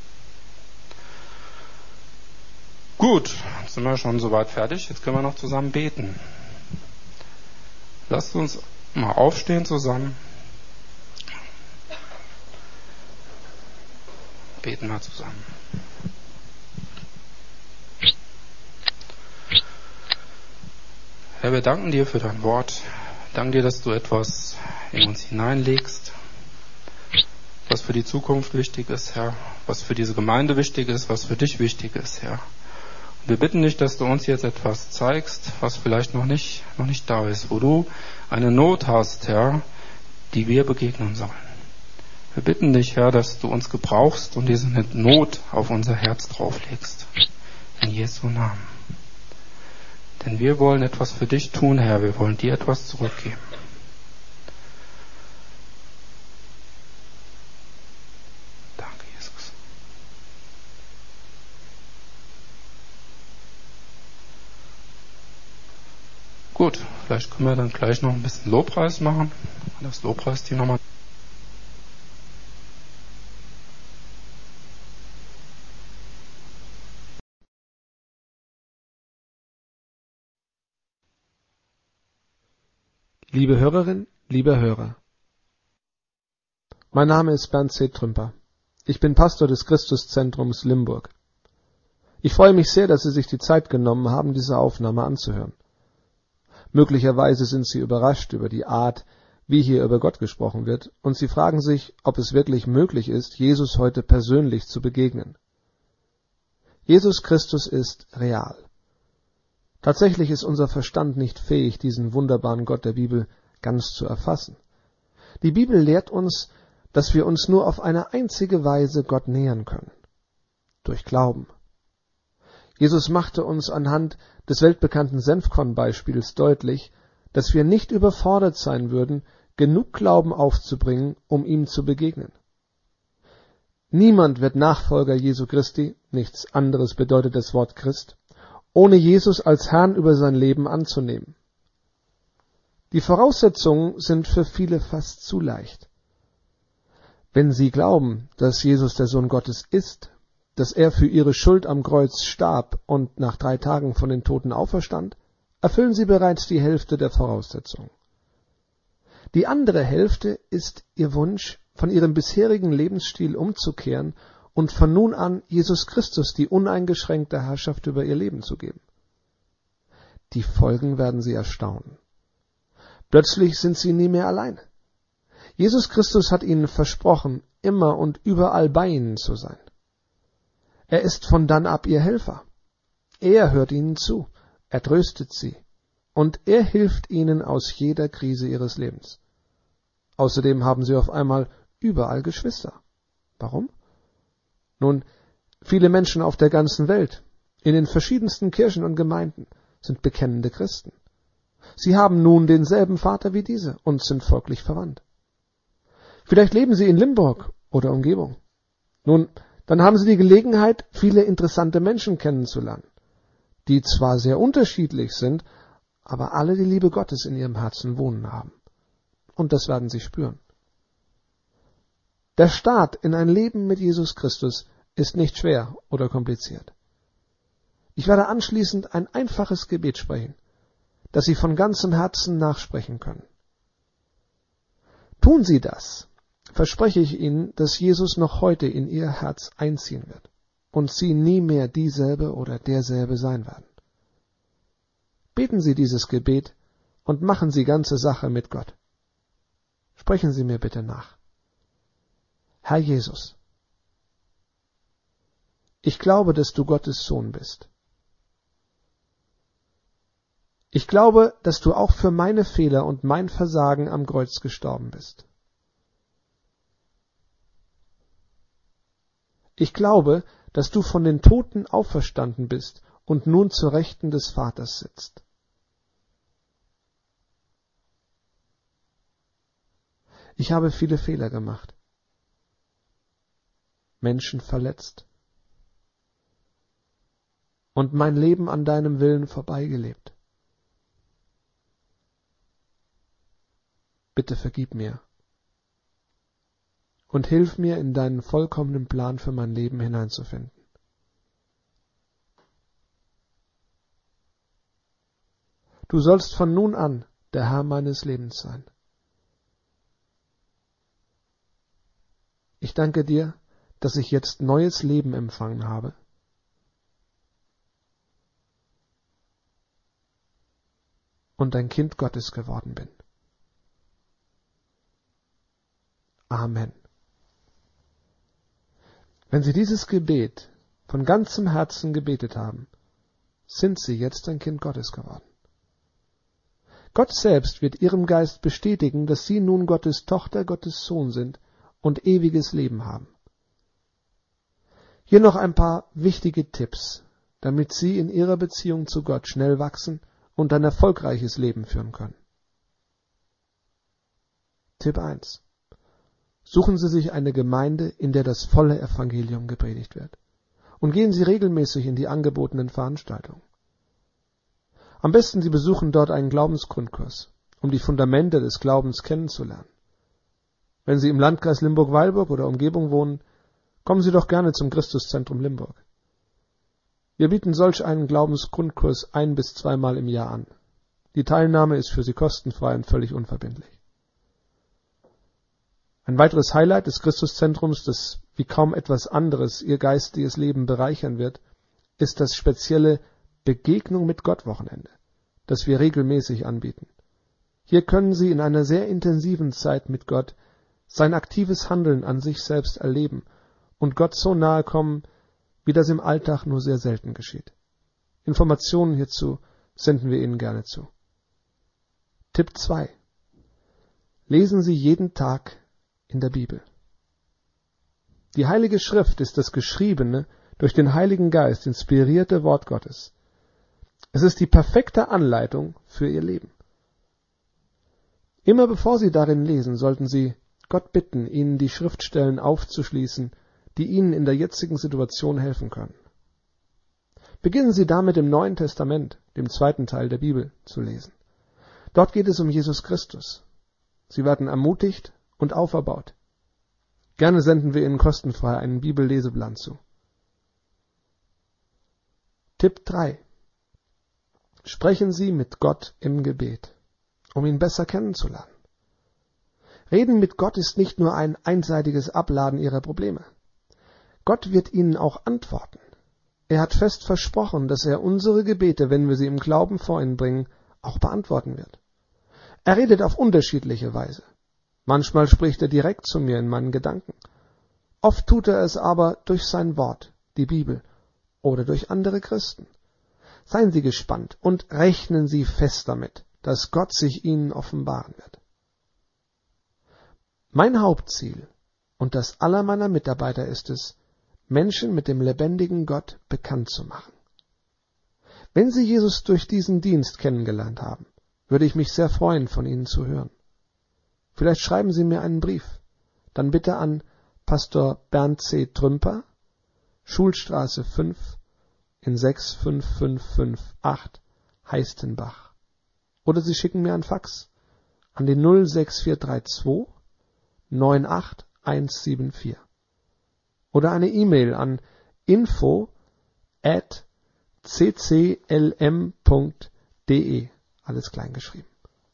Gut, jetzt sind wir schon soweit fertig. Jetzt können wir noch zusammen beten. Lasst uns mal aufstehen zusammen. Beten wir zusammen. Herr, wir danken dir für dein Wort. Danke dir, dass du etwas in uns hineinlegst, was für die Zukunft wichtig ist, Herr, was für diese Gemeinde wichtig ist, was für dich wichtig ist, Herr. Und wir bitten dich, dass du uns jetzt etwas zeigst, was vielleicht noch nicht, noch nicht da ist, wo du eine Not hast, Herr, die wir begegnen sollen. Wir bitten dich, Herr, dass du uns gebrauchst und diese Not auf unser Herz drauflegst. In Jesu Namen. Denn wir wollen etwas für dich tun, Herr. Wir wollen dir etwas zurückgeben. Danke, Jesus. Gut, vielleicht können wir dann gleich noch ein bisschen Lobpreis machen. Das Lobpreisteam nochmal. Liebe Hörerin, lieber Hörer, mein Name ist Bernd C. Trümper. Ich bin Pastor des Christuszentrums Limburg. Ich freue mich sehr, dass Sie sich die Zeit genommen haben, diese Aufnahme anzuhören. Möglicherweise sind Sie überrascht über die Art, wie hier über Gott gesprochen wird, und Sie fragen sich, ob es wirklich möglich ist, Jesus heute persönlich zu begegnen. Jesus Christus ist real. Tatsächlich ist unser Verstand nicht fähig, diesen wunderbaren Gott der Bibel ganz zu erfassen. Die Bibel lehrt uns, dass wir uns nur auf eine einzige Weise Gott nähern können: durch Glauben. Jesus machte uns anhand des weltbekannten Senfkornbeispiels deutlich, dass wir nicht überfordert sein würden, genug Glauben aufzubringen, um ihm zu begegnen. Niemand wird Nachfolger Jesu Christi, nichts anderes bedeutet das Wort Christ, ohne Jesus als Herrn über sein Leben anzunehmen. Die Voraussetzungen sind für viele fast zu leicht. Wenn sie glauben, dass Jesus der Sohn Gottes ist, dass er für ihre Schuld am Kreuz starb und nach drei Tagen von den Toten auferstand, erfüllen sie bereits die Hälfte der Voraussetzungen. Die andere Hälfte ist ihr Wunsch, von ihrem bisherigen Lebensstil umzukehren und von nun an Jesus Christus die uneingeschränkte Herrschaft über ihr Leben zu geben. Die Folgen werden sie erstaunen. Plötzlich sind sie nie mehr allein. Jesus Christus hat ihnen versprochen, immer und überall bei ihnen zu sein. Er ist von dann ab ihr Helfer. Er hört ihnen zu, er tröstet sie und er hilft ihnen aus jeder Krise ihres Lebens. Außerdem haben sie auf einmal überall Geschwister. Warum? Nun, viele Menschen auf der ganzen Welt, in den verschiedensten Kirchen und Gemeinden, sind bekennende Christen. Sie haben nun denselben Vater wie diese und sind folglich verwandt. Vielleicht leben sie in Limburg oder Umgebung. Nun, dann haben sie die Gelegenheit, viele interessante Menschen kennenzulernen, die zwar sehr unterschiedlich sind, aber alle die Liebe Gottes in ihrem Herzen wohnen haben. Und das werden sie spüren. Der Start in ein Leben mit Jesus Christus ist nicht schwer oder kompliziert. Ich werde anschließend ein einfaches Gebet sprechen, das Sie von ganzem Herzen nachsprechen können. Tun Sie das, verspreche ich Ihnen, dass Jesus noch heute in Ihr Herz einziehen wird und Sie nie mehr dieselbe oder derselbe sein werden. Beten Sie dieses Gebet und machen Sie ganze Sache mit Gott. Sprechen Sie mir bitte nach. Herr Jesus, ich glaube, dass du Gottes Sohn bist. Ich glaube, dass du auch für meine Fehler und mein Versagen am Kreuz gestorben bist. Ich glaube, dass du von den Toten auferstanden bist und nun zur Rechten des Vaters sitzt. Ich habe viele Fehler gemacht, Menschen verletzt und mein Leben an deinem Willen vorbeigelebt. Bitte vergib mir und hilf mir, in deinen vollkommenen Plan für mein Leben hineinzufinden. Du sollst von nun an der Herr meines Lebens sein. Ich danke dir, dass ich jetzt neues Leben empfangen habe. Und ein Kind Gottes geworden bin. Amen. Wenn Sie dieses Gebet von ganzem Herzen gebetet haben, sind Sie jetzt ein Kind Gottes geworden. Gott selbst wird Ihrem Geist bestätigen, dass Sie nun Gottes Tochter, Gottes Sohn sind und ewiges Leben haben. Hier noch ein paar wichtige Tipps, damit Sie in Ihrer Beziehung zu Gott schnell wachsen und ein erfolgreiches Leben führen können. Tipp eins. Suchen Sie sich eine Gemeinde, in der das volle Evangelium gepredigt wird. Und gehen Sie regelmäßig in die angebotenen Veranstaltungen. Am besten Sie besuchen dort einen Glaubensgrundkurs, um die Fundamente des Glaubens kennenzulernen. Wenn Sie im Landkreis Limburg-Weilburg oder Umgebung wohnen, kommen Sie doch gerne zum Christuszentrum Limburg. Wir bieten solch einen Glaubensgrundkurs ein- bis zweimal im Jahr an. Die Teilnahme ist für Sie kostenfrei und völlig unverbindlich. Ein weiteres Highlight des Christuszentrums, das wie kaum etwas anderes Ihr geistiges Leben bereichern wird, ist das spezielle Begegnung mit Gott Wochenende, das wir regelmäßig anbieten. Hier können Sie in einer sehr intensiven Zeit mit Gott sein aktives Handeln an sich selbst erleben und Gott so nahe kommen, wie das im Alltag nur sehr selten geschieht. Informationen hierzu senden wir Ihnen gerne zu. Tipp zwei. Lesen Sie jeden Tag in der Bibel. Die Heilige Schrift ist das geschriebene, durch den Heiligen Geist inspirierte Wort Gottes. Es ist die perfekte Anleitung für Ihr Leben. Immer bevor Sie darin lesen, sollten Sie Gott bitten, Ihnen die Schriftstellen aufzuschließen, die Ihnen in der jetzigen Situation helfen können. Beginnen Sie damit im Neuen Testament, dem zweiten Teil der Bibel, zu lesen. Dort geht es um Jesus Christus. Sie werden ermutigt und auferbaut. Gerne senden wir Ihnen kostenfrei einen Bibelleseplan zu. Tipp drei. Sprechen Sie mit Gott im Gebet, um ihn besser kennenzulernen. Reden mit Gott ist nicht nur ein einseitiges Abladen ihrer Probleme. Gott wird ihnen auch antworten. Er hat fest versprochen, dass er unsere Gebete, wenn wir sie im Glauben vor ihn bringen, auch beantworten wird. Er redet auf unterschiedliche Weise. Manchmal spricht er direkt zu mir in meinen Gedanken. Oft tut er es aber durch sein Wort, die Bibel, oder durch andere Christen. Seien Sie gespannt und rechnen Sie fest damit, dass Gott sich Ihnen offenbaren wird. Mein Hauptziel und das aller meiner Mitarbeiter ist es, Menschen mit dem lebendigen Gott bekannt zu machen. Wenn Sie Jesus durch diesen Dienst kennengelernt haben, würde ich mich sehr freuen, von Ihnen zu hören. Vielleicht schreiben Sie mir einen Brief, dann bitte an Pastor Bernd C. Trümper, Schulstraße fünf in sechs fünf fünf fünf acht, Heistenbach. Oder Sie schicken mir einen Fax an die null sechs vier drei zwei neun acht eins sieben vier. Oder eine E-Mail an info at c c l m punkt d e, alles klein geschrieben.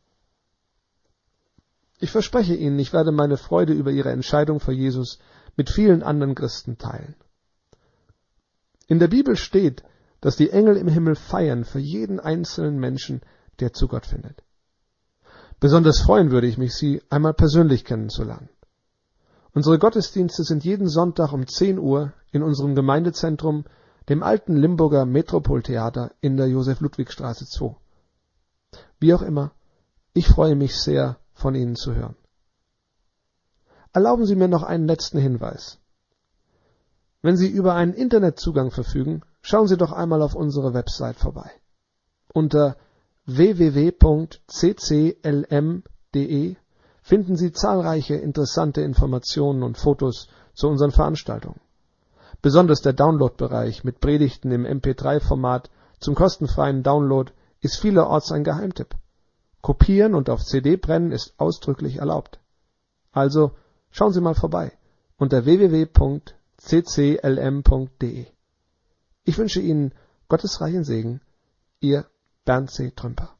Ich verspreche Ihnen, ich werde meine Freude über Ihre Entscheidung für Jesus mit vielen anderen Christen teilen. In der Bibel steht, dass die Engel im Himmel feiern für jeden einzelnen Menschen, der zu Gott findet. Besonders freuen würde ich mich, Sie einmal persönlich kennenzulernen. Unsere Gottesdienste sind jeden Sonntag um zehn Uhr in unserem Gemeindezentrum, dem alten Limburger Metropoltheater in der Josef-Ludwig-Straße zwei. Wie auch immer, ich freue mich sehr, von Ihnen zu hören. Erlauben Sie mir noch einen letzten Hinweis. Wenn Sie über einen Internetzugang verfügen, schauen Sie doch einmal auf unsere Website vorbei. Unter w w w punkt c c l m punkt d e finden Sie zahlreiche interessante Informationen und Fotos zu unseren Veranstaltungen. Besonders der Download-Bereich mit Predigten im M P drei Format zum kostenfreien Download ist vielerorts ein Geheimtipp. Kopieren und auf C D brennen ist ausdrücklich erlaubt. Also schauen Sie mal vorbei unter w w w punkt c c l m punkt d e. Ich wünsche Ihnen Gottes reichen Segen, Ihr Bernd C. Trümper.